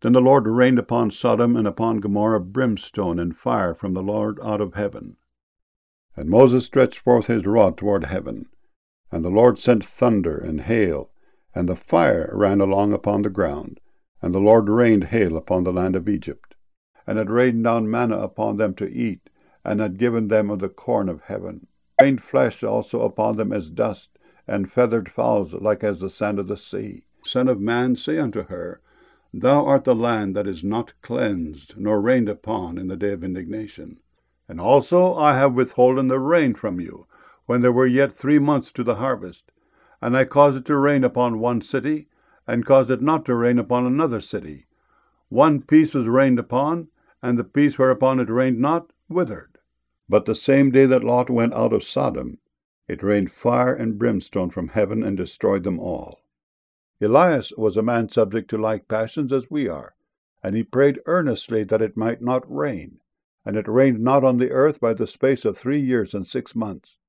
Then the Lord rained upon Sodom and upon Gomorrah brimstone and fire from the Lord out of heaven. And Moses stretched forth his rod toward heaven, and the Lord sent thunder and hail, and the fire ran along upon the ground, and the Lord rained hail upon the land of Egypt, and had rained down manna upon them to eat, and had given them of the corn of heaven. Rained flesh also upon them as dust, and feathered fowls like as the sand of the sea. Son of man, say unto her, Thou art the land that is not cleansed, nor rained upon in the day of indignation. And also I have withholden the rain from you, when there were yet 3 months to the harvest. And I caused it to rain upon one city, and caused it not to rain upon another city. One piece was rained upon, and the piece whereupon it rained not withered. But the same day that Lot went out of Sodom, it rained fire and brimstone from heaven, and destroyed them all. Elias was a man subject to like passions as we are, and he prayed earnestly that it might not rain. And it rained not on the earth by the space of 3 years and 6 months.